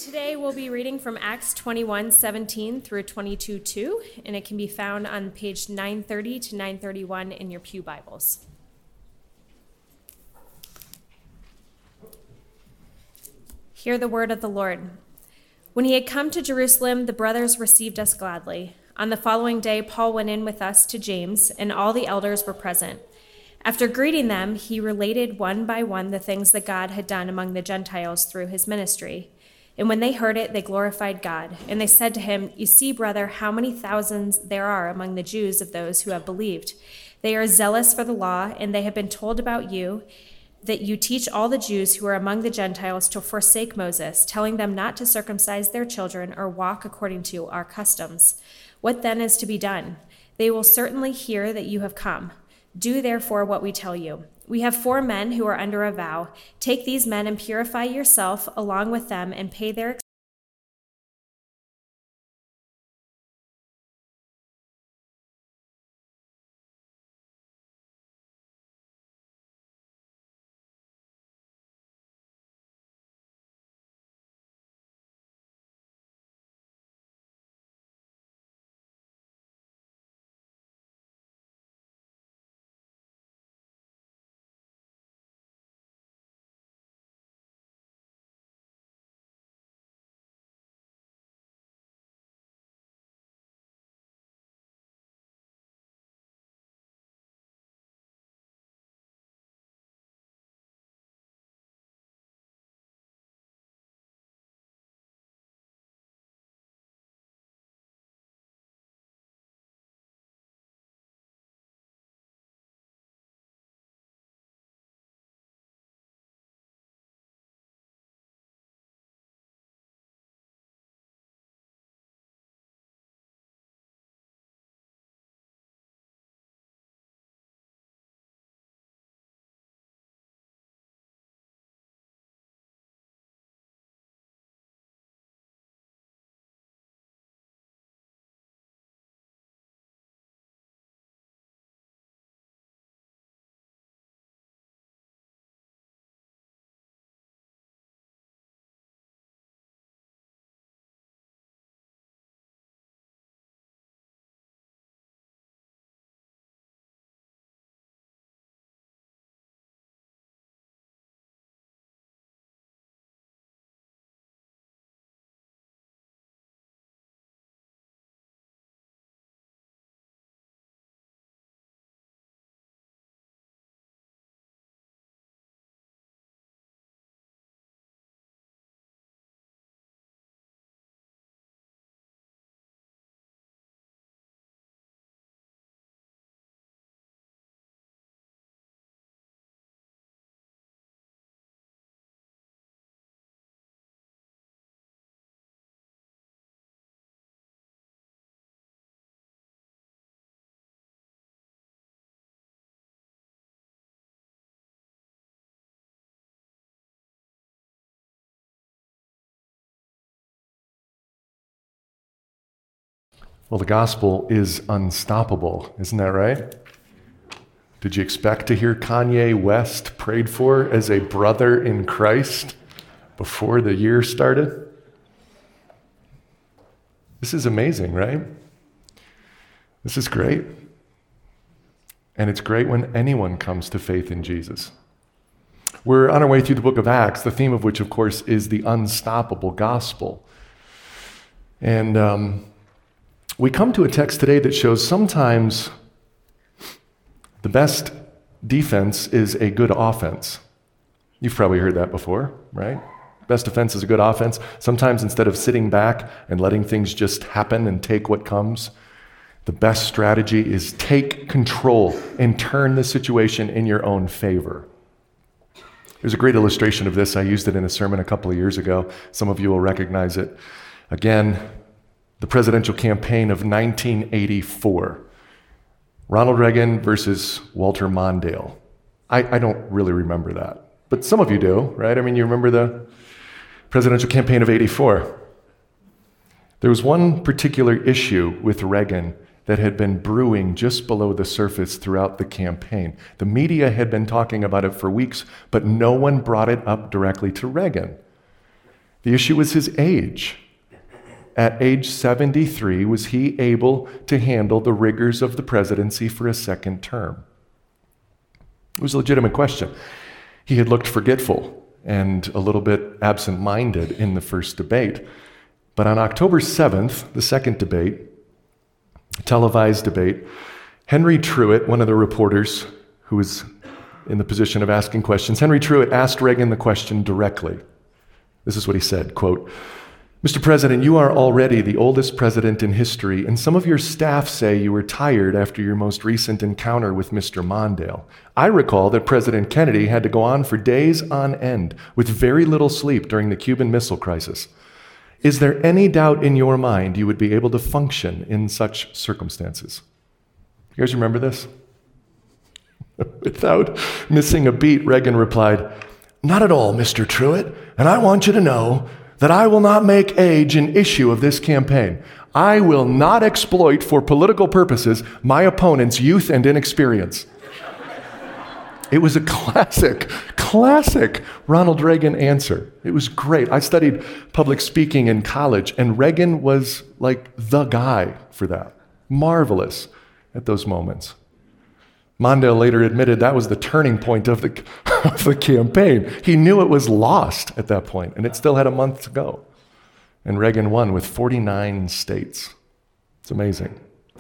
Today we'll be reading from Acts 21:17 through 22:2, and it can be found on page 930 to 931 in your pew Bibles. Hear the word of the Lord. When he had come to Jerusalem, the brothers received us gladly. On the following day, Paul went in with us to James, and all the elders were present. After greeting them, he related one by one the things that God had done among the Gentiles through his ministry. And when they heard it, they glorified God. And they said to him, "You see, brother, how many thousands there are among the Jews of those who have believed. They are zealous for the law, and they have been told about you that you teach all the Jews who are among the Gentiles to forsake Moses, telling them not to circumcise their children or walk according to our customs. What then is to be done? They will certainly hear that you have come. Do therefore what we tell you. We have 4 men who are under a vow. Take these men and purify yourself along with them and pay their Well, the gospel is unstoppable, isn't that right? Did you expect to hear Kanye West prayed for as a brother in Christ before the year started? This is amazing, right? This is great. And it's great when anyone comes to faith in Jesus. We're on our way through the book of Acts, the theme of which, of course, is the unstoppable gospel. And we come to a text today that shows sometimes the best defense is a good offense. You've probably heard that before, right? Best defense is a good offense. Sometimes instead of sitting back and letting things just happen and take what comes, the best strategy is take control and turn the situation in your own favor. There's a great illustration of this. I used it in a sermon a couple of years ago. Some of you will recognize it. Again, the presidential campaign of 1984. Ronald Reagan versus Walter Mondale. I don't really remember that, but some of you do, right? I mean, you remember the presidential campaign of 84. There was one particular issue with Reagan that had been brewing just below the surface throughout the campaign. The media had been talking about it for weeks, but no one brought it up directly to Reagan. The issue was his age. At age 73, was he able to handle the rigors of the presidency for a second term? It was a legitimate question. He had looked forgetful and a little bit absent-minded in the first debate. But on October 7th, the second debate, televised debate, Henry Truett, one of the reporters who was in the position of asking questions, Henry Truett asked Reagan the question directly. This is what he said, quote, "Mr. President, you are already the oldest president in history, and some of your staff say you were tired after your most recent encounter with Mr. Mondale. I recall that President Kennedy had to go on for days on end with very little sleep during the Cuban Missile Crisis. Is there any doubt in your mind you would be able to function in such circumstances?" You guys remember this? Without missing a beat, Reagan replied, "Not at all, Mr. Truett, and I want you to know that I will not make age an issue of this campaign. I will not exploit for political purposes my opponent's youth and inexperience." It was a classic Ronald Reagan answer. It was great. I studied public speaking in college, and Reagan was like the guy for that. Marvelous at those moments. Mondale later admitted that was the turning point of the campaign. He knew it was lost at that point, and it still had a month to go. And Reagan won with 49 states. It's amazing.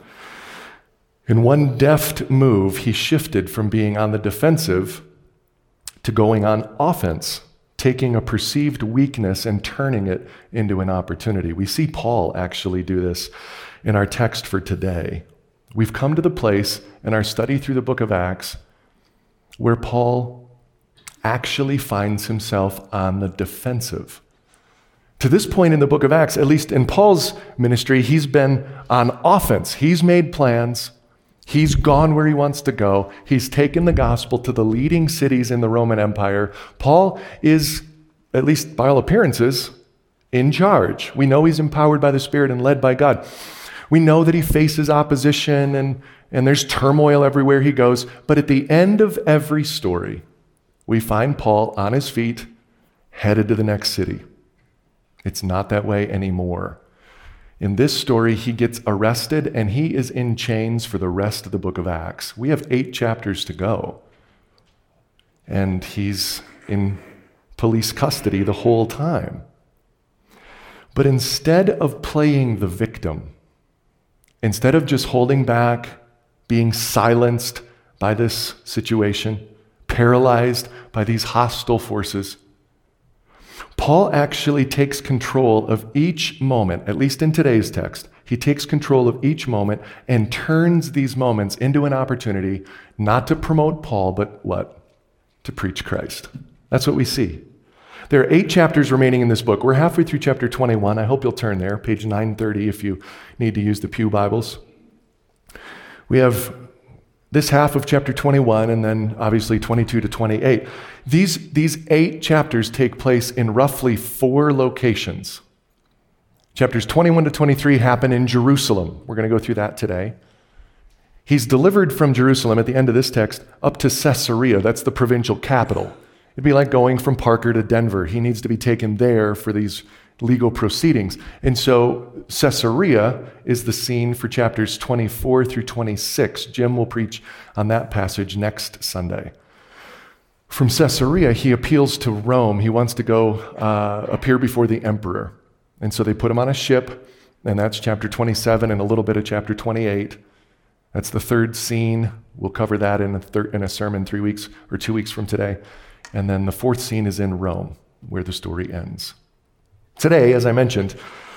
In one deft move, he shifted from being on the defensive to going on offense, taking a perceived weakness and turning it into an opportunity. We see Paul actually do this in our text for today. We've come to the place in our study through the book of Acts where Paul actually finds himself on the defensive. To this point in the book of Acts, at least in Paul's ministry, he's been on offense. He's made plans. He's gone where he wants to go. He's taken the gospel to the leading cities in the Roman Empire. Paul is, at least by all appearances, in charge. We know he's empowered by the Spirit and led by God. We know that he faces opposition and there's turmoil everywhere he goes. But at the end of every story, we find Paul on his feet, headed to the next city. It's not that way anymore. In this story, he gets arrested and he is in chains for the rest of the book of Acts. We have 8 chapters to go. And he's in police custody the whole time. But instead of playing the victim, instead of just holding back, being silenced by this situation, paralyzed by these hostile forces, Paul actually takes control of each moment, at least in today's text. He takes control of each moment and turns these moments into an opportunity not to promote Paul, but what? To preach Christ. That's what we see. There are 8 chapters remaining in this book. We're halfway through chapter 21. I hope you'll turn there, page 930 if you need to use the Pew Bibles. We have this half of chapter 21 and then obviously 22 to 28. These 8 chapters take place in roughly 4 locations. Chapters 21 to 23 happen in Jerusalem. We're going to go through that today. He's delivered from Jerusalem at the end of this text up to Caesarea. That's the provincial capital. It'd be like going from Parker to Denver. He needs to be taken there for these legal proceedings. And so Caesarea is the scene for chapters 24 through 26. Jim will preach on that passage next Sunday. From Caesarea, he appeals to Rome. He wants to go appear before the emperor. And so they put him on a ship, and that's chapter 27 and a little bit of chapter 28. That's the third scene. We'll cover that in a sermon 3 weeks or 2 weeks from today. And then the fourth scene is in Rome, where the story ends. Today, as I mentioned,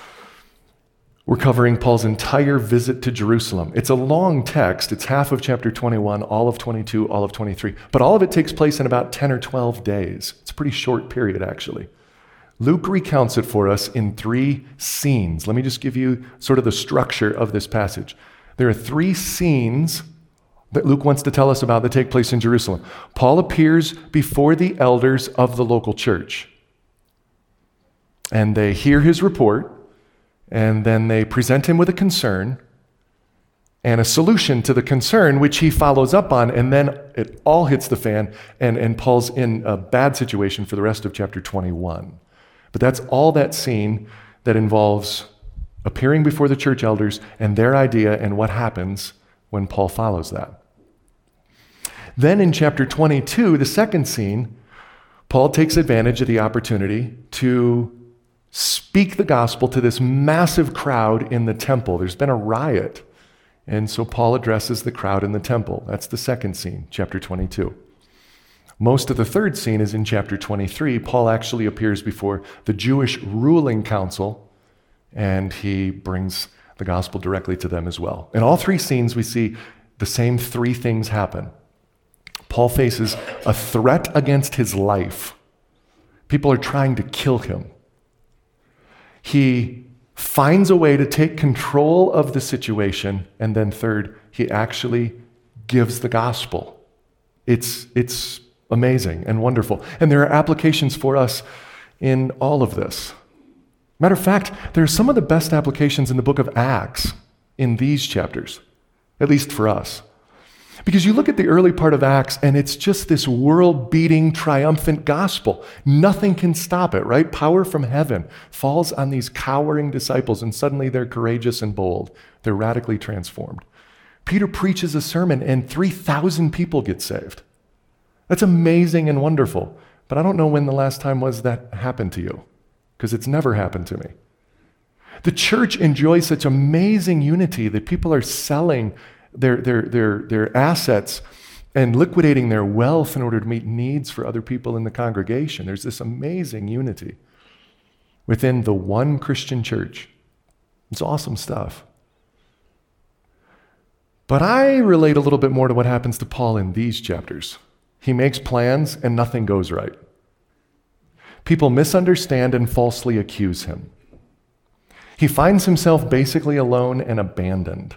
we're covering Paul's entire visit to Jerusalem. It's a long text. It's half of chapter 21, all of 22, all of 23. But all of it takes place in about 10 or 12 days. It's a pretty short period, actually. Luke recounts it for us in 3 scenes. Let me just give you sort of the structure of this passage. There are 3 scenes that Luke wants to tell us about that take place in Jerusalem. Paul appears before the elders of the local church. And they hear his report, and then they present him with a concern and a solution to the concern, which he follows up on, and then it all hits the fan, and Paul's in a bad situation for the rest of chapter 21. But that's all that scene that involves appearing before the church elders and their idea and what happens when Paul follows that. Then in chapter 22, the second scene, Paul takes advantage of the opportunity to speak the gospel to this massive crowd in the temple. There's been a riot. And so Paul addresses the crowd in the temple. That's the second scene, chapter 22. Most of the third scene is in chapter 23. Paul actually appears before the Jewish ruling council, and he brings the gospel directly to them as well. In all three scenes, we see the same three things happen. Paul faces a threat against his life. People are trying to kill him. He finds a way to take control of the situation, and then third, he actually gives the gospel. It's amazing and wonderful. And there are applications for us in all of this. Matter of fact, there are some of the best applications in the book of Acts in these chapters, at least for us. Because you look at the early part of Acts, and it's just this world-beating, triumphant gospel. Nothing can stop it, right? Power from heaven falls on these cowering disciples, and suddenly they're courageous and bold. They're radically transformed. Peter preaches a sermon, and 3,000 people get saved. That's amazing and wonderful. But I don't know when the last time was that happened to you, because it's never happened to me. The church enjoys such amazing unity that people are selling their assets and liquidating their wealth in order to meet needs for other people in the congregation. There's this amazing unity within the one Christian church. It's awesome stuff. But I relate a little bit more to what happens to Paul in these chapters. He makes plans and nothing goes right. People misunderstand and falsely accuse him. He finds himself basically alone and abandoned.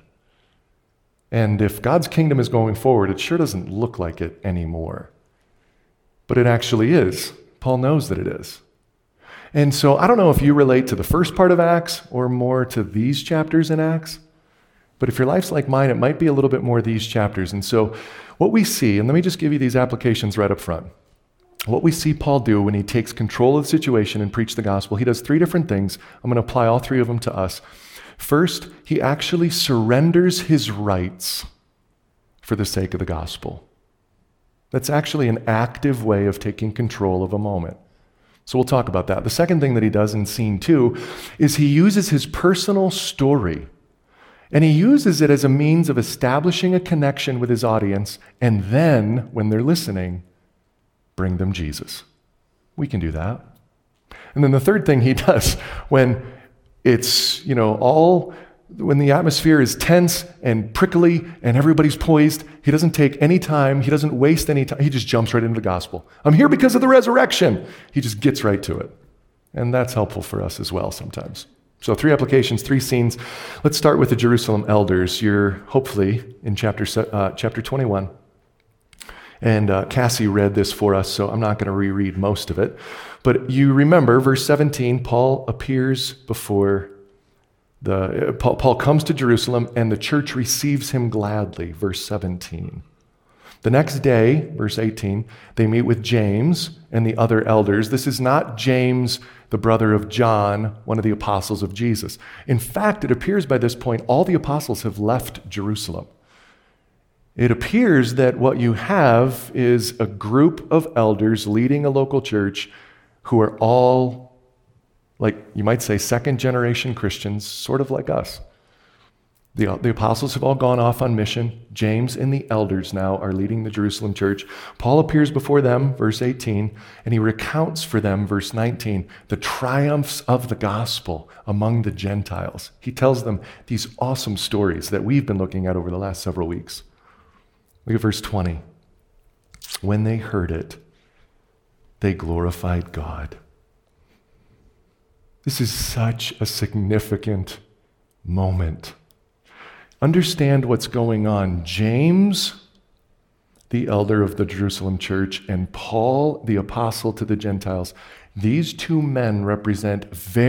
And if God's kingdom is going forward, it sure doesn't look like it anymore. But it actually is. Paul knows that it is. And so I don't know if you relate to the first part of Acts or more to these chapters in Acts. But if your life's like mine, it might be a little bit more these chapters. And so what we see, and let me just give you these applications right up front. What we see Paul do when he takes control of the situation and preach the gospel, he does three different things. I'm going to apply all three of them to us. First, he actually surrenders his rights for the sake of the gospel. That's actually an active way of taking control of a moment. So we'll talk about that. The second thing that he does in scene 2 is he uses his personal story, and he uses it as a means of establishing a connection with his audience, and then, when they're listening, bring them Jesus. We can do that. And then the third thing he does when it's, when the atmosphere is tense and prickly and everybody's poised, he doesn't take any time. He doesn't waste any time. He just jumps right into the gospel. I'm here because of the resurrection. He just gets right to it. And that's helpful for us as well sometimes. So 3 applications, 3 scenes. Let's start with the Jerusalem elders. You're hopefully in chapter 21. And Cassie read this for us, so I'm not going to reread most of it. But you remember, verse 17, Paul appears before Paul comes to Jerusalem, and the church receives him gladly, verse 17. The next day, verse 18, they meet with James and the other elders. This is not James, the brother of John, one of the apostles of Jesus. In fact, it appears by this point, all the apostles have left Jerusalem. It appears that what you have is a group of elders leading a local church who are all, like you might say, second-generation Christians, sort of like us. The apostles have all gone off on mission. James and the elders now are leading the Jerusalem church. Paul appears before them, verse 18, and he recounts for them, verse 19, the triumphs of the gospel among the Gentiles. He tells them these awesome stories that we've been looking at over the last several weeks. Look at verse 20. When they heard it, they glorified God. This is such a significant moment. Understand what's going on. James, the elder of the Jerusalem church, and Paul, the apostle to the Gentiles, these 2 men represent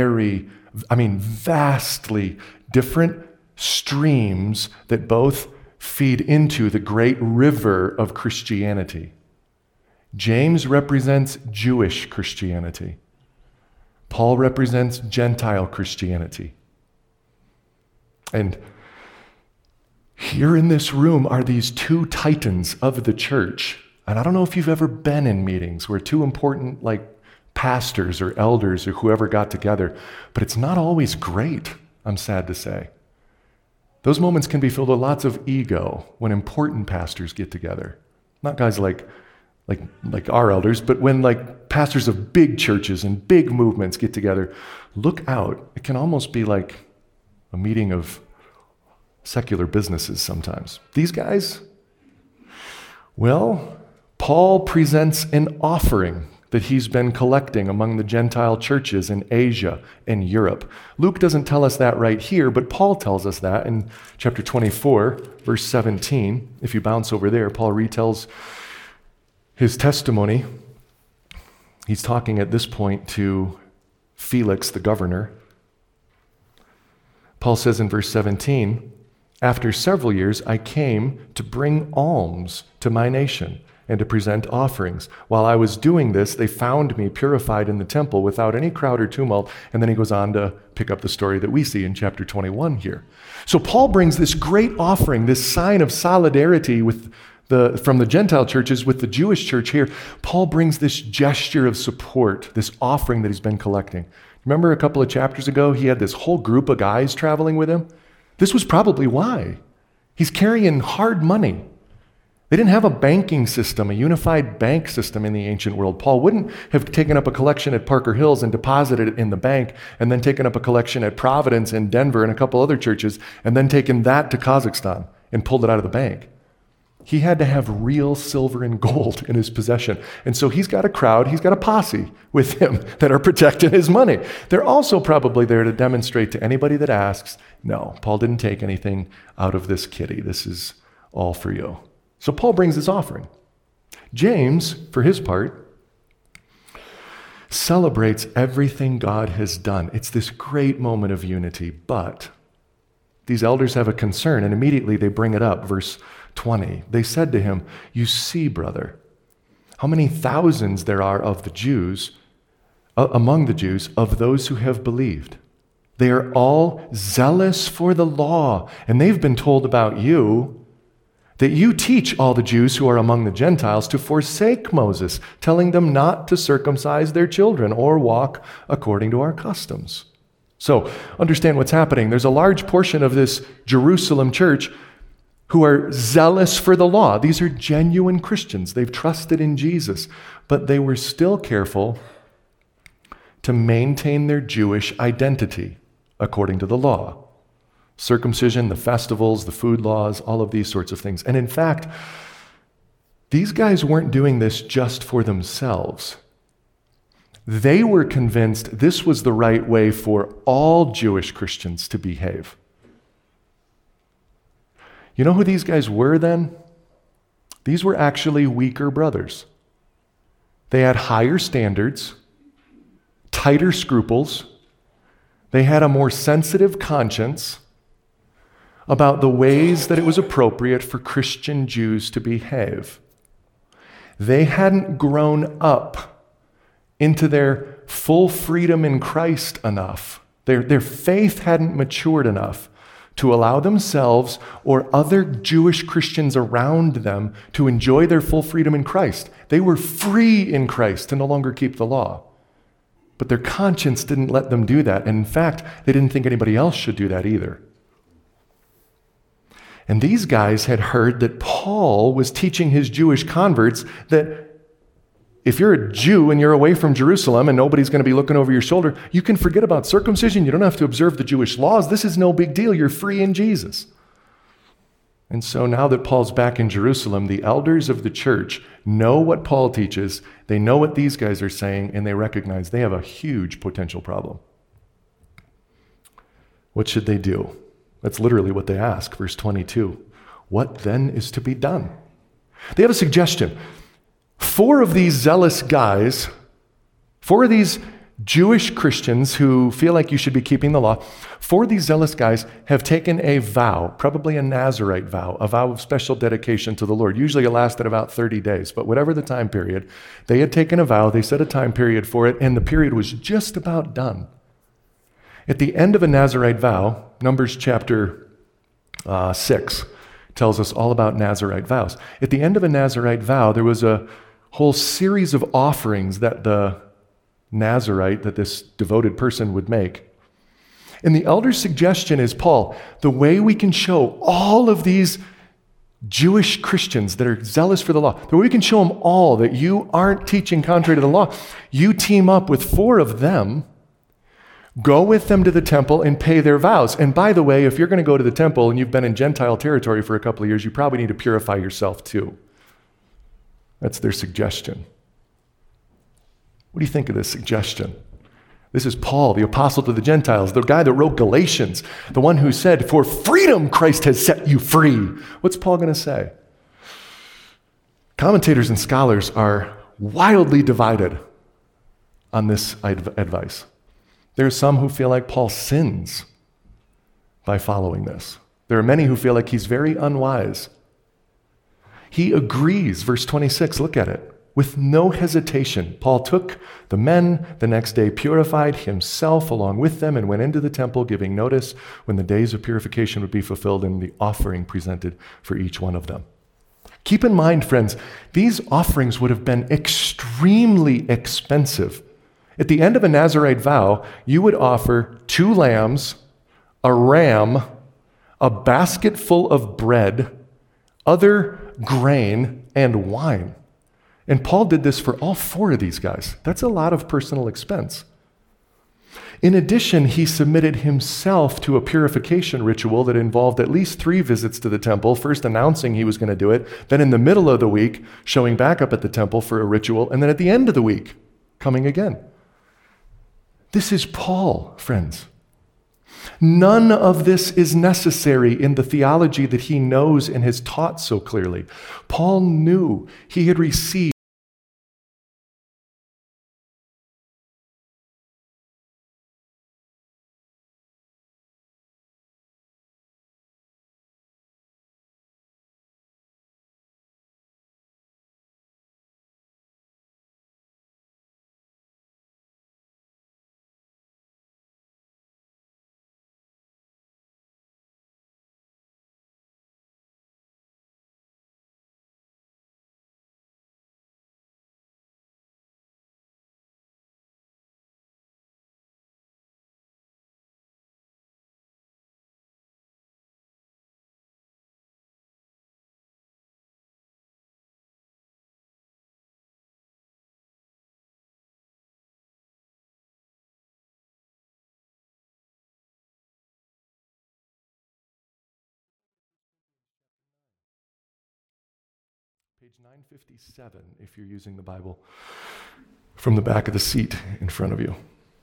vastly different streams that both feed into the great river of Christianity. James represents Jewish Christianity. Paul represents Gentile Christianity. And here in this room are these two titans of the church. And I don't know if you've ever been in meetings where two important, pastors or elders or whoever got together, but it's not always great, I'm sad to say. Those moments can be filled with lots of ego when important pastors get together. Not guys like our elders, but when pastors of big churches and big movements get together, look out. It can almost be like a meeting of secular businesses sometimes. These guys, well, Paul presents an offering that he's been collecting among the Gentile churches in Asia and Europe. Luke doesn't tell us that right here, but Paul tells us that in chapter 24, verse 17. If you bounce over there, Paul retells his testimony. He's talking at this point to Felix, the governor. Paul says in verse 17, "After several years I came to bring alms to my nation and to present offerings. While I was doing this, they found me purified in the temple without any crowd or tumult." And then he goes on to pick up the story that we see in chapter 21 here. So Paul brings this great offering, this sign of solidarity from the Gentile churches with the Jewish church here. Paul brings this gesture of support, this offering that he's been collecting. Remember a couple of chapters ago, he had this whole group of guys traveling with him? This was probably why. He's carrying hard money. They didn't have a banking system, a unified bank system in the ancient world. Paul wouldn't have taken up a collection at Parker Hills and deposited it in the bank, and then taken up a collection at Providence and Denver and a couple other churches, and then taken that to Kazakhstan and pulled it out of the bank. He had to have real silver and gold in his possession. And so he's got a crowd, he's got a posse with him that are protecting his money. They're also probably there to demonstrate to anybody that asks, no, Paul didn't take anything out of this kitty. This is all for you. So Paul brings his offering. James, for his part, celebrates everything God has done. It's this great moment of unity, but these elders have a concern, and immediately they bring it up. Verse 20, they said to him, "You see, brother, how many thousands there are of the Jews, among the Jews, of those who have believed. They are all zealous for the law, and they've been told about you, that you teach all the Jews who are among the Gentiles to forsake Moses, telling them not to circumcise their children or walk according to our customs." So understand what's happening. There's a large portion of this Jerusalem church who are zealous for the law. These are genuine Christians. They've trusted in Jesus, but they were still careful to maintain their Jewish identity according to the law. Circumcision, the festivals, the food laws, all of these sorts of things. And in fact, these guys weren't doing this just for themselves. They were convinced this was the right way for all Jewish Christians to behave. You know who these guys were then? These were actually weaker brothers. They had higher standards, tighter scruples. They had a more sensitive conscience about the ways that it was appropriate for Christian Jews to behave. They hadn't grown up into their full freedom in Christ enough. Their faith hadn't matured enough to allow themselves or other Jewish Christians around them to enjoy their full freedom in Christ. They were free in Christ to no longer keep the law. But their conscience didn't let them do that. And in fact, they didn't think anybody else should do that either. And these guys had heard that Paul was teaching his Jewish converts that if you're a Jew and you're away from Jerusalem and nobody's going to be looking over your shoulder, you can forget about circumcision. You don't have to observe the Jewish laws. This is no big deal. You're free in Jesus. And so now that Paul's back in Jerusalem, the elders of the church know what Paul teaches. They know what these guys are saying, and they recognize they have a huge potential problem. What should they do? That's literally what they ask, verse 22. What then is to be done? They have a suggestion. 4 of these zealous guys, 4 of these Jewish Christians who feel like you should be keeping the law, 4 of these zealous guys have taken a vow, probably a Nazirite vow, a vow of special dedication to the Lord. Usually it lasted about 30 days, but whatever the time period, they had taken a vow, they set a time period for it, and the period was just about done. At the end of a Nazirite vow, Numbers chapter 6 tells us all about Nazirite vows. At the end of a Nazirite vow, there was a whole series of offerings that the Nazirite, that this devoted person would make. And the elder's suggestion is, Paul, the way we can show all of these Jewish Christians that are zealous for the law, the way we can show them all that you aren't teaching contrary to the law, you team up with 4 of them, go with them to the temple and pay their vows. And by the way, if you're going to go to the temple and you've been in Gentile territory for a couple of years, you probably need to purify yourself too. That's their suggestion. What do you think of this suggestion? This is Paul, the apostle to the Gentiles, the guy that wrote Galatians, the one who said, "For freedom Christ has set you free." What's Paul going to say? Commentators and scholars are wildly divided on this advice. There are some who feel like Paul sins by following this. There are many who feel like he's very unwise. He agrees, verse 26, look at it. With no hesitation, Paul took the men the next day, purified himself along with them, and went into the temple, giving notice when the days of purification would be fulfilled and the offering presented for each one of them. Keep in mind, friends, these offerings would have been extremely expensive. At the end of a Nazirite vow, you would offer 2 lambs, a ram, a basket full of bread, other grain, and wine. And Paul did this for all 4 of these guys. That's a lot of personal expense. In addition, he submitted himself to a purification ritual that involved at least 3 visits to the temple, first announcing he was going to do it, then in the middle of the week, showing back up at the temple for a ritual, and then at the end of the week, coming again. This is Paul, friends. None of this is necessary in the theology that he knows and has taught so clearly. Paul knew he had received page 957, if you're using the Bible, from the back of the seat in front of you.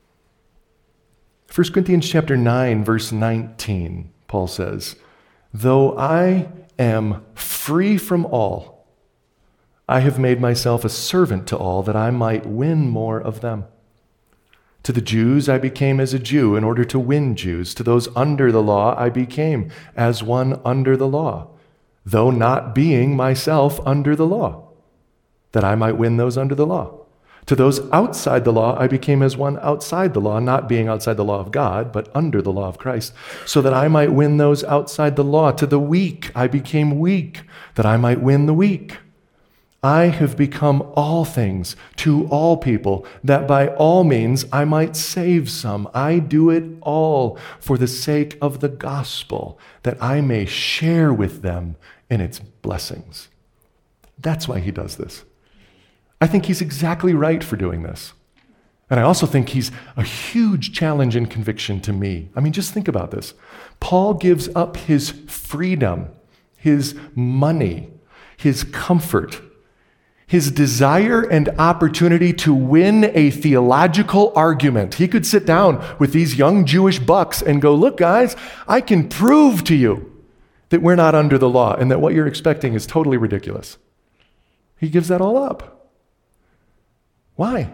1 Corinthians chapter 9, verse 19, Paul says, "Though I am free from all, I have made myself a servant to all that I might win more of them. To the Jews I became as a Jew in order to win Jews. To those under the law I became as one under the law, though not being myself under the law, that I might win those under the law. To those outside the law I became as one outside the law, not being outside the law of God, but under the law of Christ, so that I might win those outside the law. To the weak I became weak, that I might win the weak. I have become all things to all people, that by all means I might save some. I do it all for the sake of the gospel, that I may share with them in its blessings." That's why he does this. I think he's exactly right for doing this. And I also think he's a huge challenge and conviction to me. I mean, just think about this. Paul gives up his freedom, his money, his comfort, his desire and opportunity to win a theological argument. He could sit down with these young Jewish bucks and go, "Look, guys, I can prove to you that we're not under the law and that what you're expecting is totally ridiculous." He gives that all up. Why?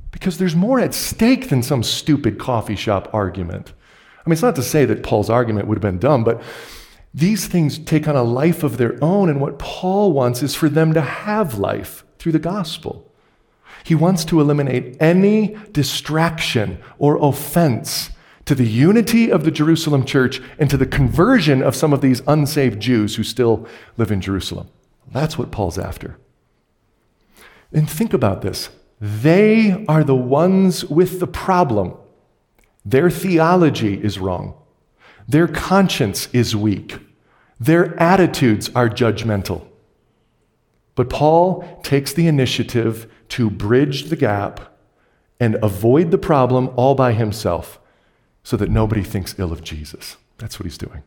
Because there's more at stake than some stupid coffee shop argument. I mean, it's not to say that Paul's argument would have been dumb, but these things take on a life of their own, and what Paul wants is for them to have life through the gospel. He wants to eliminate any distraction or offense to the unity of the Jerusalem church and to the conversion of some of these unsaved Jews who still live in Jerusalem. That's what Paul's after. And think about this. They are the ones with the problem. Their theology is wrong. Their conscience is weak. Their attitudes are judgmental. But Paul takes the initiative to bridge the gap and avoid the problem all by himself so that nobody thinks ill of Jesus. That's what he's doing.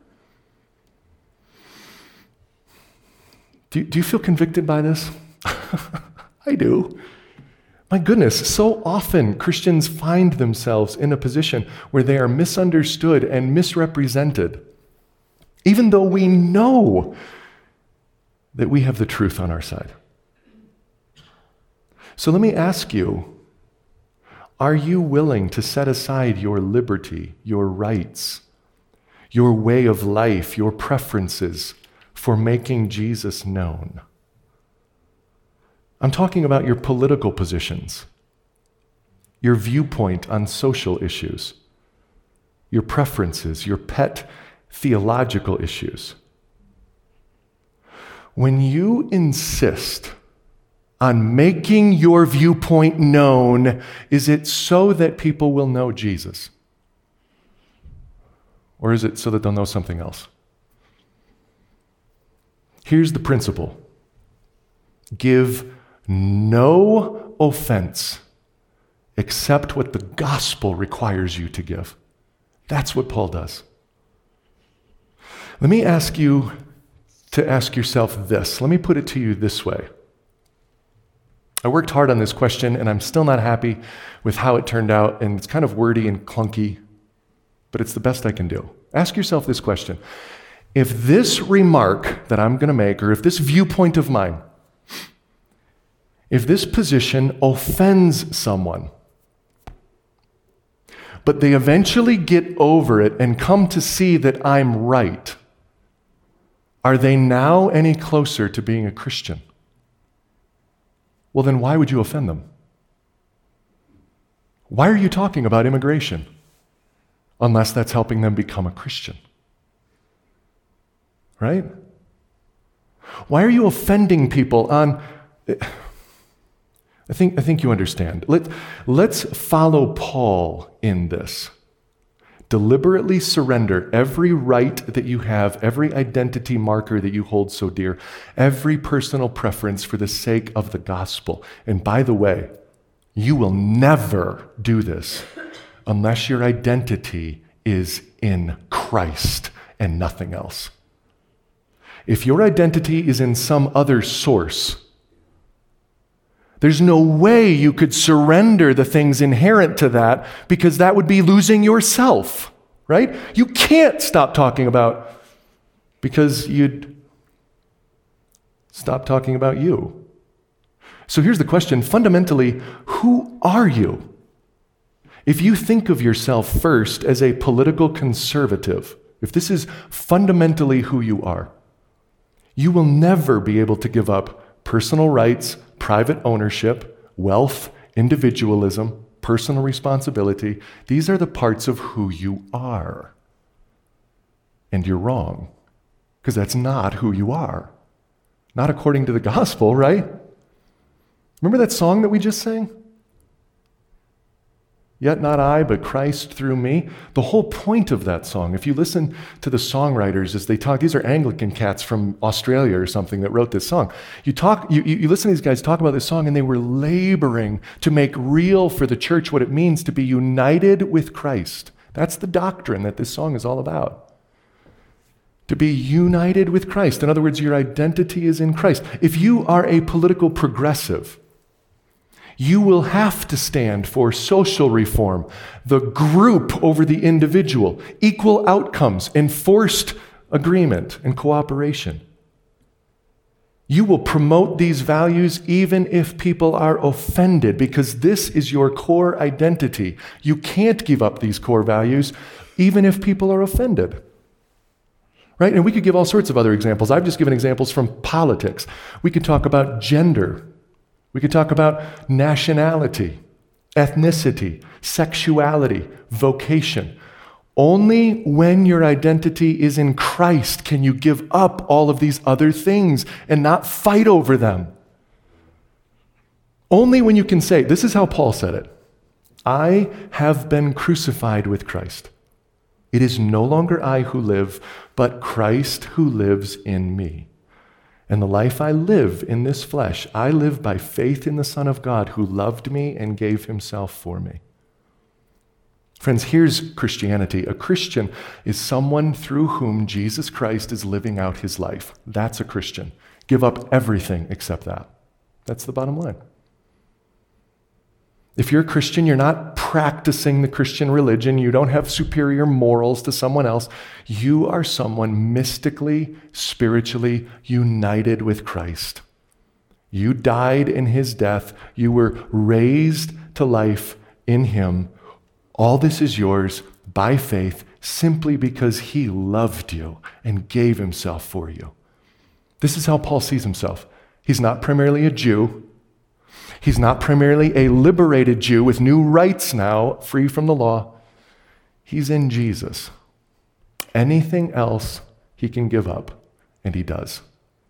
Do you feel convicted by this? I do. My goodness, so often Christians find themselves in a position where they are misunderstood and misrepresented, even though we know that we have the truth on our side. So let me ask you, are you willing to set aside your liberty, your rights, your way of life, your preferences for making Jesus known? I'm talking about your political positions, your viewpoint on social issues, your preferences, your pet theological issues. When you insist on making your viewpoint known, is it so that people will know Jesus? Or is it so that they'll know something else? Here's the principle. Give no offense except what the gospel requires you to give. That's what Paul does. Let me ask you to ask yourself this. Let me put it to you this way. I worked hard on this question, and I'm still not happy with how it turned out, and it's kind of wordy and clunky, but it's the best I can do. Ask yourself this question. If this remark that I'm going to make, or if this viewpoint of mine, if this position offends someone, but they eventually get over it and come to see that I'm right, are they now any closer to being a Christian? Well, then why would you offend them? Why are you talking about immigration? Unless that's helping them become a Christian. Right? Why are you offending people on... I think you understand. Let's follow Paul in this. Deliberately surrender every right that you have, every identity marker that you hold so dear, every personal preference for the sake of the gospel. And by the way, you will never do this unless your identity is in Christ and nothing else. If your identity is in some other source, there's no way you could surrender the things inherent to that, because that would be losing yourself, right? You can't stop talking about, because you'd stop talking about you. So here's the question. Fundamentally, who are you? If you think of yourself first as a political conservative, if this is fundamentally who you are, you will never be able to give up personal rights, private ownership, wealth, individualism, personal responsibility. These are the parts of who you are. And you're wrong, because that's not who you are. Not according to the gospel, right? Remember that song that we just sang? Yet not I, but Christ through me. The whole point of that song, if you listen to the songwriters as they talk, these are Anglican cats from Australia or something that wrote this song. You listen to these guys talk about this song, and they were laboring to make real for the church what it means to be united with Christ. That's the doctrine that this song is all about. To be united with Christ. In other words, your identity is in Christ. If you are a political progressive, you will have to stand for social reform, the group over the individual, equal outcomes, enforced agreement and cooperation. You will promote these values even if people are offended, because this is your core identity. You can't give up these core values even if people are offended. Right? And we could give all sorts of other examples. I've just given examples from politics. We could talk about gender. We could talk about nationality, ethnicity, sexuality, vocation. Only when your identity is in Christ can you give up all of these other things and not fight over them. Only when you can say, this is how Paul said it, I have been crucified with Christ. It is no longer I who live, but Christ who lives in me. And the life I live in this flesh, I live by faith in the Son of God who loved me and gave himself for me. Friends, here's Christianity. A Christian is someone through whom Jesus Christ is living out his life. That's a Christian. Give up everything except that. That's the bottom line. If you're a Christian, you're not practicing the Christian religion. You don't have superior morals to someone else. You are someone mystically, spiritually united with Christ. You died in his death. You were raised to life in him. All this is yours by faith simply because he loved you and gave himself for you. This is how Paul sees himself. He's not primarily a Jew. He's not primarily a liberated Jew with new rights now, free from the law. He's in Jesus. Anything else he can give up, and he does.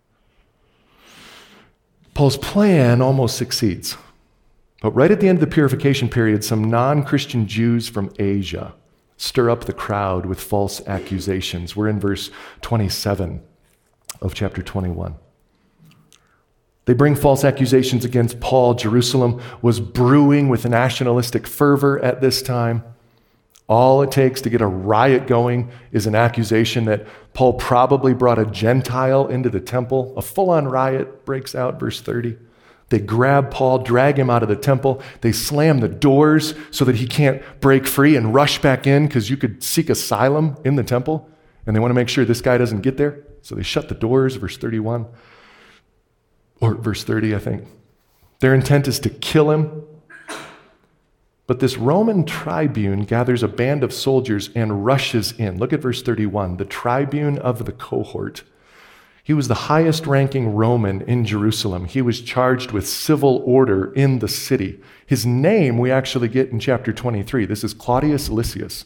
Paul's plan almost succeeds. But right at the end of the purification period, some non-Christian Jews from Asia stir up the crowd with false accusations. We're in verse 27 of chapter 21. They bring false accusations against Paul. Jerusalem was brewing with nationalistic fervor at this time. All it takes to get a riot going is an accusation that Paul probably brought a Gentile into the temple. A full-on riot breaks out, verse 30. They grab Paul, drag him out of the temple. They slam the doors so that he can't break free and rush back in, because you could seek asylum in the temple. And they want to make sure this guy doesn't get there. So they shut the doors, verse 31. Or verse 30, I think. Their intent is to kill him. But this Roman tribune gathers a band of soldiers and rushes in. Look at verse 31. The tribune of the cohort. He was the highest ranking Roman in Jerusalem. He was charged with civil order in the city. His name we actually get in chapter 23. This is Claudius Lysias.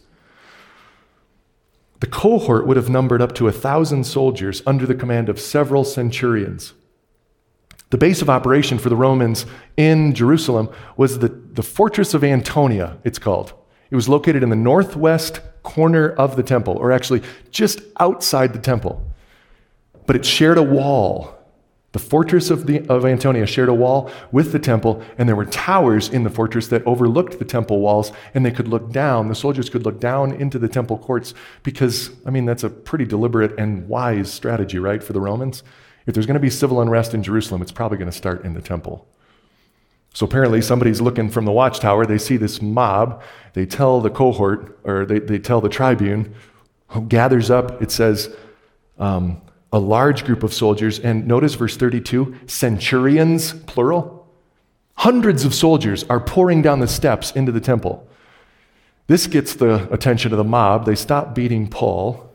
The cohort would have numbered up to 1,000 soldiers under the command of several centurions. The base of operation for the Romans in Jerusalem was the fortress of Antonia, it's called. It was located in the northwest corner of the temple, or actually just outside the temple. But it shared a wall. The fortress of Antonia shared a wall with the temple, and there were towers in the fortress that overlooked the temple walls, and they could look down. The soldiers could look down into the temple courts because, that's a pretty deliberate and wise strategy, right, for the Romans. If there's going to be civil unrest in Jerusalem, it's probably going to start in the temple. So apparently somebody's looking from the watchtower. They see this mob. They tell the cohort, or they tell the tribune, who gathers up, it says, a large group of soldiers. And notice verse 32, centurions, plural. Hundreds of soldiers are pouring down the steps into the temple. This gets the attention of the mob. They stop beating Paul.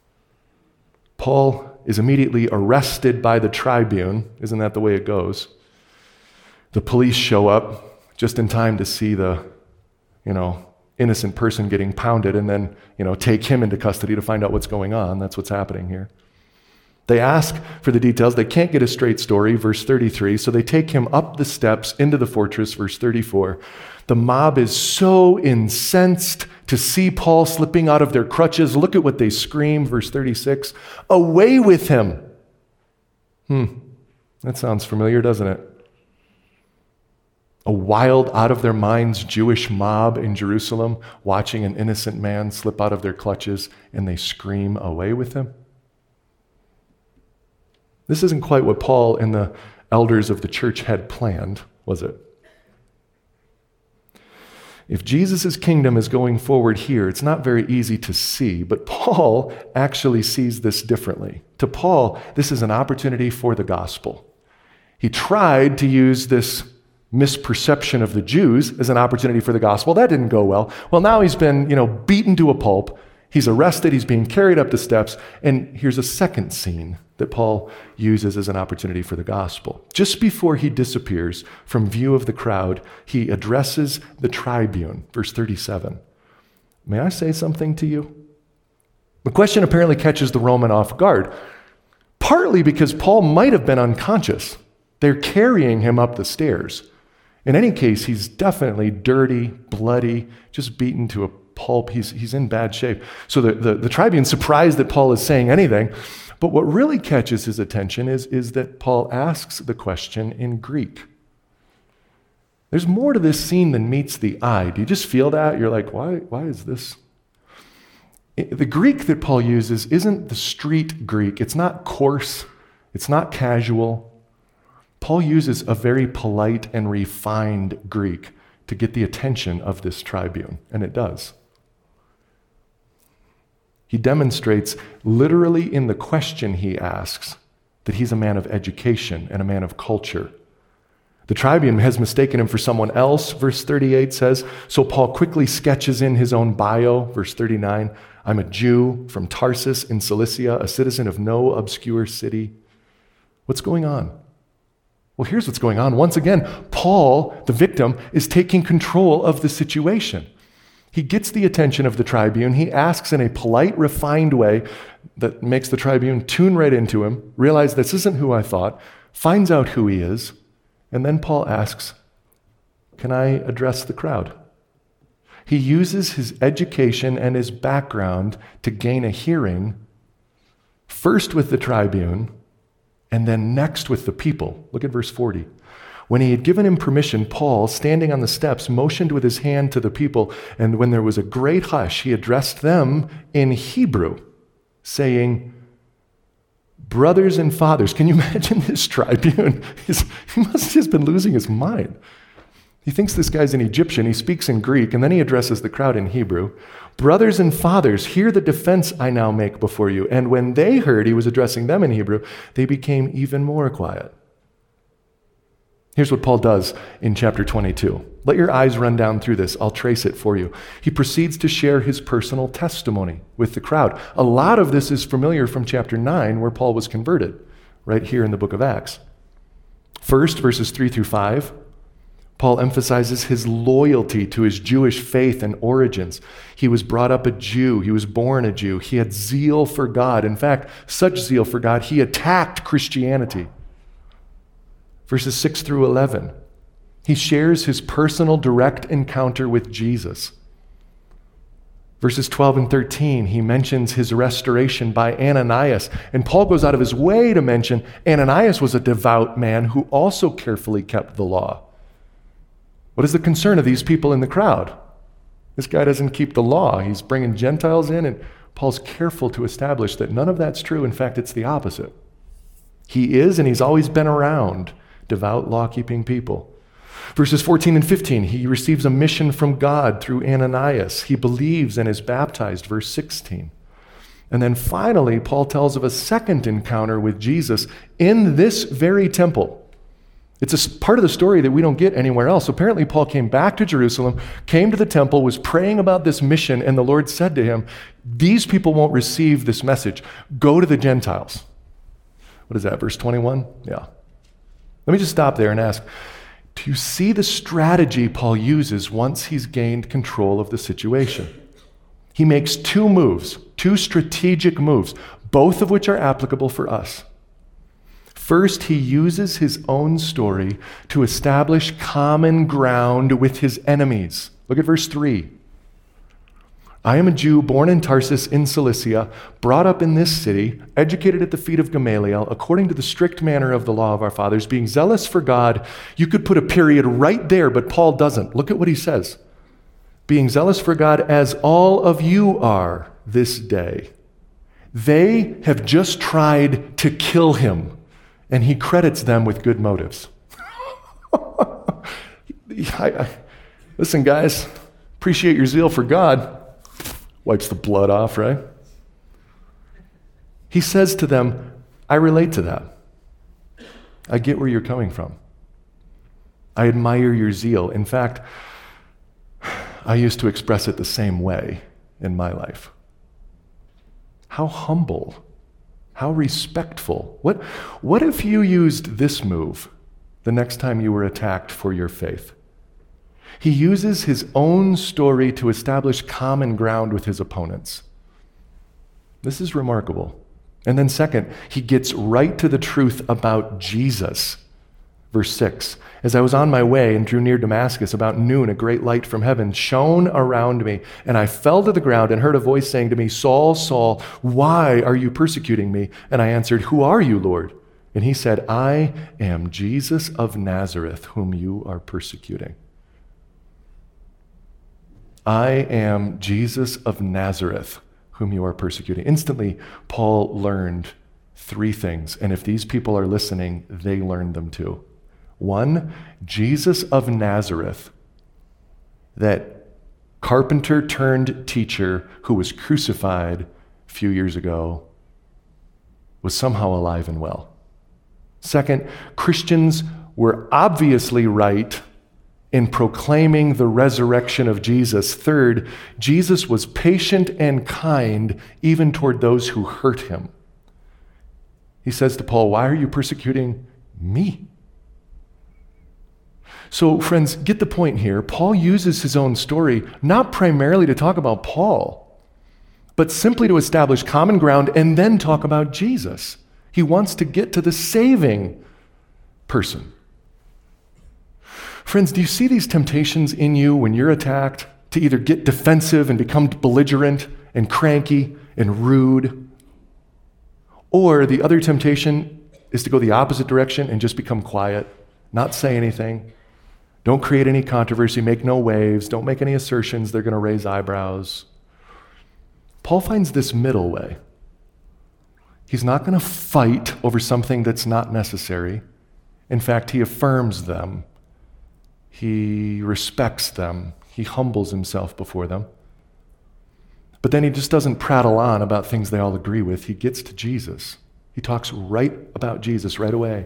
Paul is immediately arrested by the tribune. Isn't that the way it goes? The police show up just in time to see the, innocent person getting pounded, and then, take him into custody to find out what's going on. That's what's happening here. They ask for the details. They can't get a straight story, verse 33, so they take him up the steps into the fortress, verse 34. The mob is so incensed to see Paul slipping out of their crutches. Look at what they scream, verse 36. Away with him! That sounds familiar, doesn't it? A wild, out-of-their-minds Jewish mob in Jerusalem watching an innocent man slip out of their clutches, and they scream, away with him? This isn't quite what Paul and the elders of the church had planned, was it? If Jesus' kingdom is going forward here, it's not very easy to see, but Paul actually sees this differently. To Paul, this is an opportunity for the gospel. He tried to use this misperception of the Jews as an opportunity for the gospel. That didn't go well. Well, now he's been, beaten to a pulp. He's arrested. He's being carried up the steps. And here's a second scene that Paul uses as an opportunity for the gospel. Just before he disappears from view of the crowd, he addresses the tribune, verse 37. May I say something to you? The question apparently catches the Roman off guard, partly because Paul might have been unconscious. They're carrying him up the stairs. In any case, he's definitely dirty, bloody, just beaten to a pulp. He's in bad shape. So the tribune's surprised that Paul is saying anything. But what really catches his attention is that Paul asks the question in Greek. There's more to this scene than meets the eye. Do you just feel that? You're like, why is this? The Greek that Paul uses isn't the street Greek. It's not coarse. It's not casual. Paul uses a very polite and refined Greek to get the attention of this tribune, and it does. He demonstrates literally in the question he asks that he's a man of education and a man of culture. The tribune has mistaken him for someone else, verse 38 says, so Paul quickly sketches in his own bio, verse 39, I'm a Jew from Tarsus in Cilicia, a citizen of no obscure city. What's going on? Well, here's what's going on. Once again, Paul, the victim, is taking control of the situation. He gets the attention of the tribune. He asks in a polite, refined way that makes the tribune tune right into him, realize this isn't who I thought, finds out who he is, and then Paul asks, can I address the crowd? He uses his education and his background to gain a hearing, first with the tribune, and then next with the people. Look at verse 40. When he had given him permission, Paul, standing on the steps, motioned with his hand to the people, and when there was a great hush, he addressed them in Hebrew, saying, brothers and fathers. Can you imagine this tribune? He must have just been losing his mind. He thinks this guy's an Egyptian. He speaks in Greek, and then he addresses the crowd in Hebrew. Brothers and fathers, hear the defense I now make before you. And when they heard he was addressing them in Hebrew, they became even more quiet. Here's what Paul does in chapter 22. Let your eyes run down through this. I'll trace it for you. He proceeds to share his personal testimony with the crowd. A lot of this is familiar from chapter 9, where Paul was converted, right here in the book of Acts. First, verses 3 through 5, Paul emphasizes his loyalty to his Jewish faith and origins. He was brought up a Jew. He was born a Jew. He had zeal for God. In fact, such zeal for God, he attacked Christianity. Verses 6 through 11, he shares his personal direct encounter with Jesus. Verses 12 and 13, he mentions his restoration by Ananias. And Paul goes out of his way to mention Ananias was a devout man who also carefully kept the law. What is the concern of these people in the crowd? This guy doesn't keep the law. He's bringing Gentiles in, and Paul's careful to establish that none of that's true. In fact, it's the opposite. He is, and he's always been around devout, law-keeping people. Verses 14 and 15, he receives a mission from God through Ananias. He believes and is baptized, verse 16. And then finally, Paul tells of a second encounter with Jesus in this very temple. It's a part of the story that we don't get anywhere else. Apparently, Paul came back to Jerusalem, came to the temple, was praying about this mission, and the Lord said to him, these people won't receive this message. Go to the Gentiles. What is that, verse 21? Yeah. Let me just stop there and ask, do you see the strategy Paul uses once he's gained control of the situation? He makes two moves, two strategic moves, both of which are applicable for us. First, he uses his own story to establish common ground with his enemies. Look at verse 3. I am a Jew born in Tarsus in Cilicia, brought up in this city, educated at the feet of Gamaliel, according to the strict manner of the law of our fathers, being zealous for God. You could put a period right there, but Paul doesn't. Look at what he says. Being zealous for God as all of you are this day. They have just tried to kill him, and he credits them with good motives. Listen, guys, appreciate your zeal for God. Wipes the blood off, right? He says to them, I relate to that. I get where you're coming from. I admire your zeal. In fact, I used to express it the same way in my life. How humble, how respectful. What if you used this move the next time you were attacked for your faith? He uses his own story to establish common ground with his opponents. This is remarkable. And then second, he gets right to the truth about Jesus. Verse 6, as I was on my way and drew near Damascus about noon, a great light from heaven shone around me, and I fell to the ground and heard a voice saying to me, Saul, Saul, why are you persecuting me? And I answered, who are you, Lord? And he said, I am Jesus of Nazareth, whom you are persecuting. I am Jesus of Nazareth, whom you are persecuting. Instantly, Paul learned three things, and if these people are listening, they learned them too. One, Jesus of Nazareth, that carpenter turned teacher who was crucified a few years ago, was somehow alive and well. Second, Christians were obviously right in proclaiming the resurrection of Jesus. Third, Jesus was patient and kind even toward those who hurt him. He says to Paul, why are you persecuting me? So, friends, get the point here. Paul uses his own story not primarily to talk about Paul, but simply to establish common ground and then talk about Jesus. He wants to get to the saving person. Friends, do you see these temptations in you when you're attacked to either get defensive and become belligerent and cranky and rude? Or the other temptation is to go the opposite direction and just become quiet, not say anything. Don't create any controversy, make no waves, don't make any assertions, they're going to raise eyebrows. Paul finds this middle way. He's not going to fight over something that's not necessary. In fact, he affirms them. He respects them. He humbles himself before them. But then he just doesn't prattle on about things they all agree with. He gets to Jesus. He talks right about Jesus right away.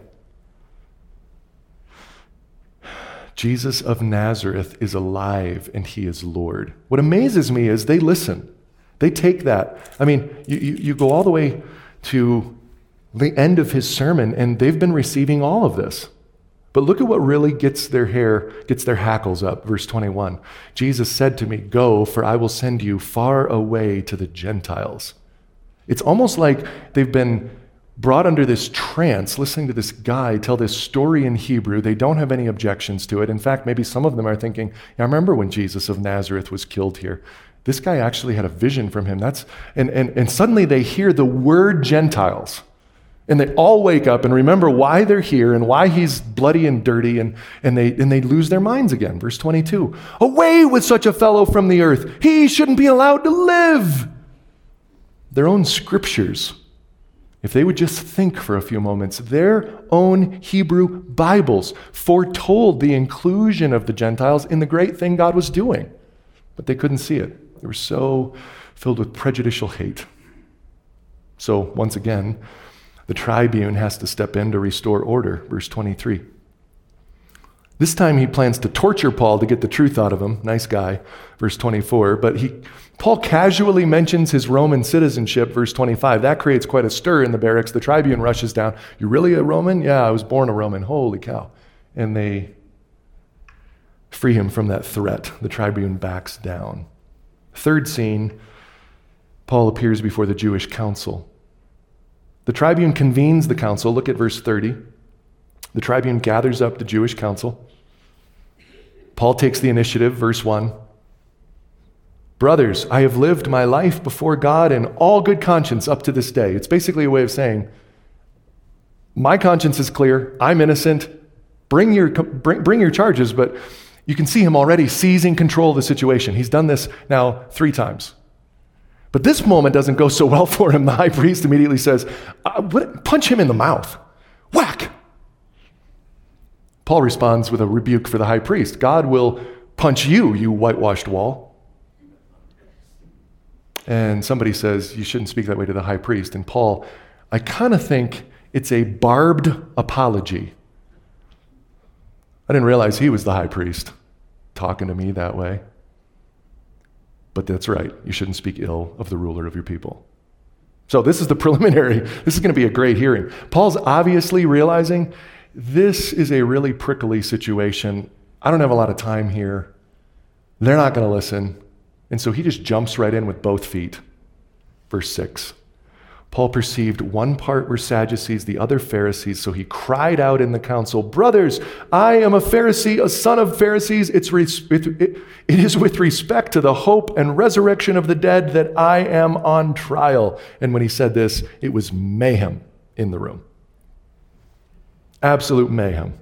Jesus of Nazareth is alive and he is Lord. What amazes me is they listen. They take that. I mean, you go all the way to the end of his sermon and they've been receiving all of this. But look at what really gets their hackles up. Verse 21. Jesus said to me, go, for I will send you far away to the Gentiles. It's almost like they've been brought under this trance, listening to this guy tell this story in Hebrew. They don't have any objections to it. In fact, maybe some of them are thinking, yeah, I remember when Jesus of Nazareth was killed here. This guy actually had a vision from him. And suddenly they hear the word Gentiles. And they all wake up and remember why they're here and why he's bloody and dirty, and they lose their minds again. Verse 22, away with such a fellow from the earth. He shouldn't be allowed to live. Their own scriptures, if they would just think for a few moments, their own Hebrew Bibles foretold the inclusion of the Gentiles in the great thing God was doing. But they couldn't see it. They were so filled with prejudicial hate. So once again, the tribune has to step in to restore order. Verse 23. This time he plans to torture Paul to get the truth out of him. Nice guy. Verse 24. But Paul casually mentions his Roman citizenship. Verse 25. That creates quite a stir in the barracks. The tribune rushes down. You really a Roman? Yeah, I was born a Roman. Holy cow. And they free him from that threat. The tribune backs down. Third scene, Paul appears before the Jewish council. The tribune convenes the council. Look at verse 30. The tribune gathers up the Jewish council. Paul takes the initiative, verse 1. Brothers, I have lived my life before God in all good conscience up to this day. It's basically a way of saying, my conscience is clear. I'm innocent. Bring your charges, but you can see him already seizing control of the situation. He's done this now 3 times. But this moment doesn't go so well for him. The high priest immediately says, punch him in the mouth. Whack! Paul responds with a rebuke for the high priest. God will punch you, you whitewashed wall. And somebody says, you shouldn't speak that way to the high priest. And Paul, I kind of think It's a barbed apology. I didn't realize he was the high priest talking to me that way. But that's right. You shouldn't speak ill of the ruler of your people. So this is the preliminary. This is going to be a great hearing. Paul's obviously realizing this is a really prickly situation. I don't have a lot of time here. They're not going to listen. And so he just jumps right in with both feet. Verse 6. Paul perceived one part were Sadducees, the other Pharisees, so he cried out in the council, "Brothers, I am a Pharisee, a son of Pharisees. It is with respect to the hope and resurrection of the dead that I am on trial." And when he said this, it was mayhem in the room. Absolute mayhem.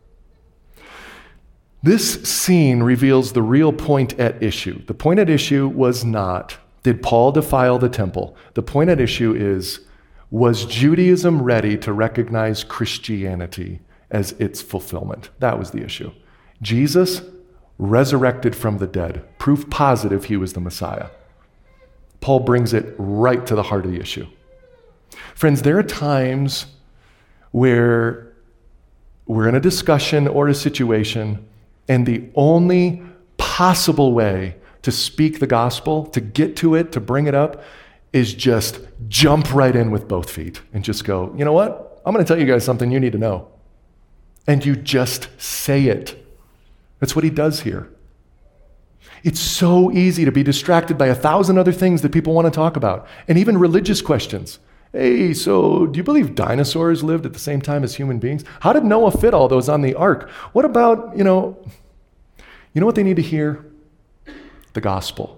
This scene reveals the real point at issue. The point at issue was not, did Paul defile the temple? The point at issue is, was Judaism ready to recognize Christianity as its fulfillment? That was the issue. Jesus, resurrected from the dead, proof positive he was the Messiah. Paul brings it right to the heart of the issue. Friends, there are times where we're in a discussion or a situation, and the only possible way to speak the gospel, to get to it, to bring it up, is just jump right in with both feet and just go, you know what? I'm going to tell you guys something you need to know. And you just say it. That's what he does here. It's so easy to be distracted by 1,000 other things that people want to talk about, and even religious questions. Hey, so do you believe dinosaurs lived at the same time as human beings? How did Noah fit all those on the ark? What about, you know what they need to hear? The gospel.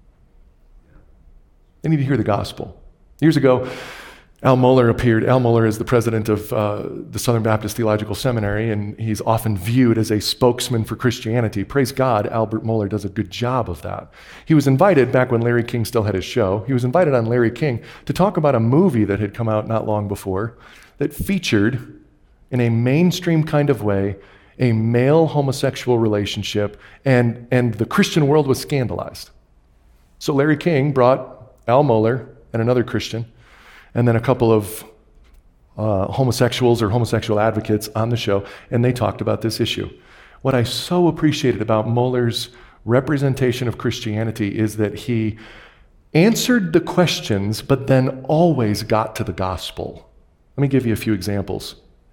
They need to hear the gospel. Years ago, Al Mohler appeared. Al Mohler is the president of the Southern Baptist Theological Seminary, and he's often viewed as a spokesman for Christianity. Praise God, Albert Mohler does a good job of that. He was invited, back when Larry King still had his show, he was invited on Larry King to talk about a movie that had come out not long before that featured, in a mainstream kind of way, a male homosexual relationship, and the Christian world was scandalized. So Larry King brought Al Mohler and another Christian, and then a couple of homosexuals or homosexual advocates on the show, and they talked about this issue. What I so appreciated about Mohler's representation of Christianity is that he answered the questions, but then always got to the gospel. Let me give you a few examples.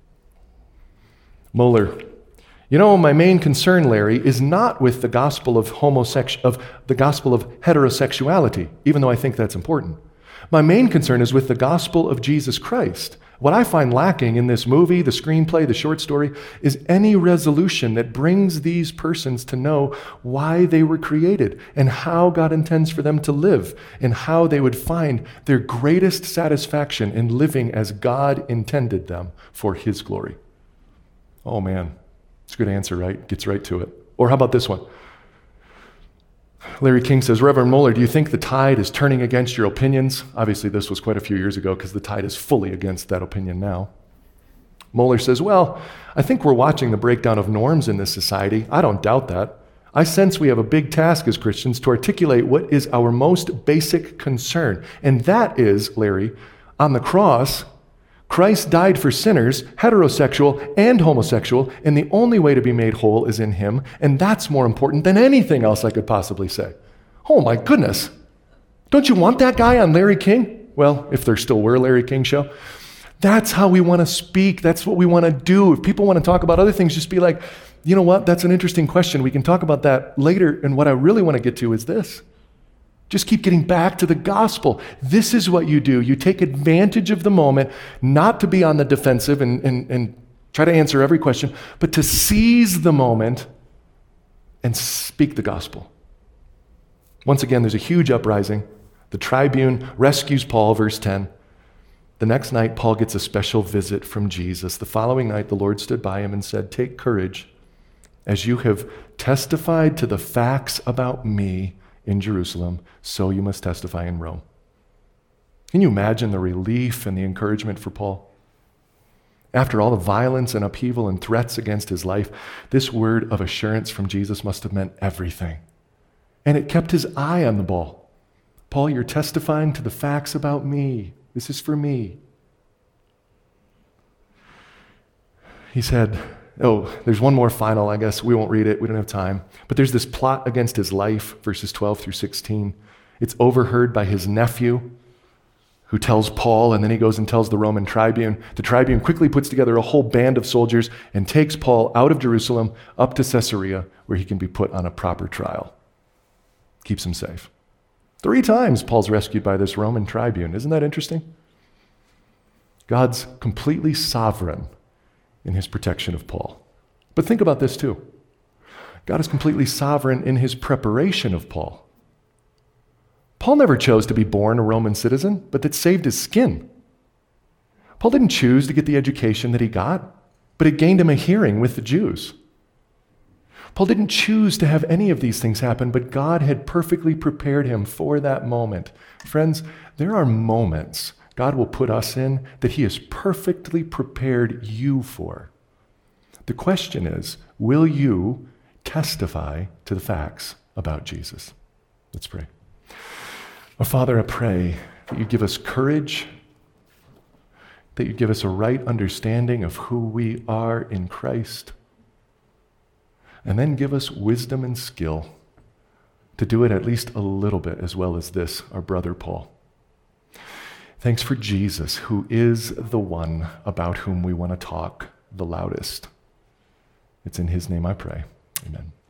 Mohler: my main concern, Larry, is not with the gospel of heterosexuality, even though I think that's important. My main concern is with the gospel of Jesus Christ. What I find lacking in this movie, the screenplay, the short story, is any resolution that brings these persons to know why they were created and how God intends for them to live and how they would find their greatest satisfaction in living as God intended them for His glory. Oh man. It's a good answer, right? Gets right to it. Or how about this one? Larry King says, "Reverend Mohler, do you think the tide is turning against your opinions?" Obviously, this was quite a few years ago because the tide is fully against that opinion now. Mohler says, "Well, I think we're watching the breakdown of norms in this society. I don't doubt that. I sense we have a big task as Christians to articulate what is our most basic concern. And that is, Larry, on the cross, Christ died for sinners, heterosexual and homosexual, and the only way to be made whole is in Him, and that's more important than anything else I could possibly say." Oh my goodness. Don't you want that guy on Larry King? Well, if there still were a Larry King show. That's how we want to speak. That's what we want to do. If people want to talk about other things, just be like, you know what? That's an interesting question. We can talk about that later, and what I really want to get to is this. Just keep getting back to the gospel. This is what you do. You take advantage of the moment, not to be on the defensive and try to answer every question, but to seize the moment and speak the gospel. Once again, there's a huge uprising. The tribune rescues Paul, verse 10. The next night, Paul gets a special visit from Jesus. The following night, the Lord stood by him and said, "Take courage, as you have testified to the facts about me in Jerusalem, so you must testify in Rome." Can you imagine the relief and the encouragement for Paul? After all the violence and upheaval and threats against his life, this word of assurance from Jesus must have meant everything. And it kept his eye on the ball. Paul, you're testifying to the facts about me. This is for me. He said, there's one more final, I guess. We won't read it. We don't have time. But there's this plot against his life, verses 12 through 16. It's overheard by his nephew, who tells Paul, and then he goes and tells the Roman tribune. The tribune quickly puts together a whole band of soldiers and takes Paul out of Jerusalem up to Caesarea, where he can be put on a proper trial. Keeps him safe. 3 times Paul's rescued by this Roman tribune. Isn't that interesting? God's completely sovereign in his protection of Paul. But think about this too. God is completely sovereign in his preparation of Paul. Paul never chose to be born a Roman citizen, but that saved his skin. Paul didn't choose to get the education that he got, but it gained him a hearing with the Jews. Paul didn't choose to have any of these things happen, but God had perfectly prepared him for that moment. Friends, there are moments God will put us in that he has perfectly prepared you for. The question is, will you testify to the facts about Jesus? Let's pray. Oh, Father, I pray that you give us courage, that you give us a right understanding of who we are in Christ, and then give us wisdom and skill to do it at least a little bit as well as this, our brother Paul. Thanks for Jesus, who is the one about whom we want to talk the loudest. It's in his name I pray. Amen.